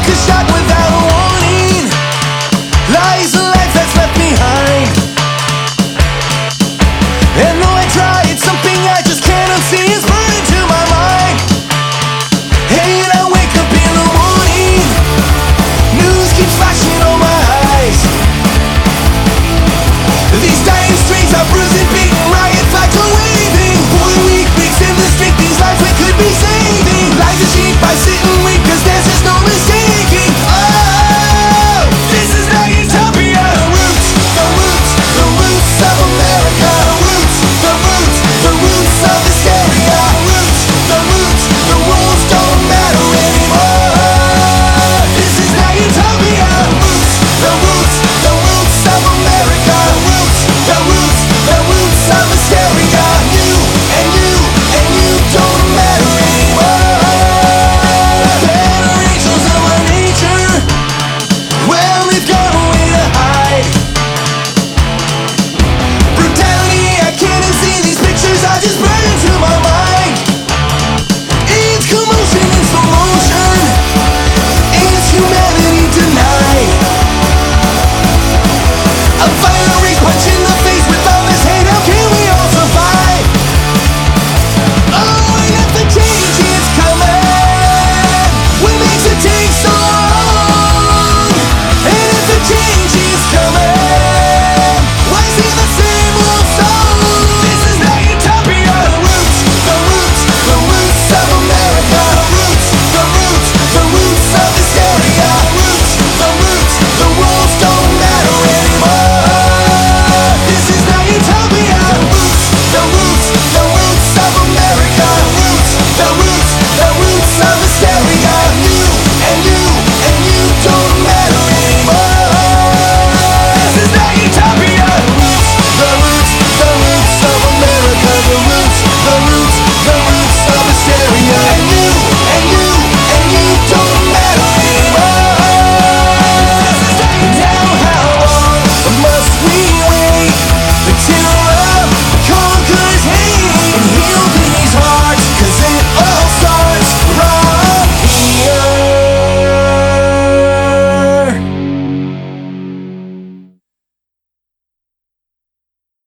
like a shot without a warning. Lies a life that's left behind. And though I try, it's something I just can't unsee. It's burned into my mind. Hey, and I wake up in the morning. News keeps flashing on my eyes. These dying streets are bruising, beaten, riot flags are waving. Holy weak weeks in the street, these lives we could be saved.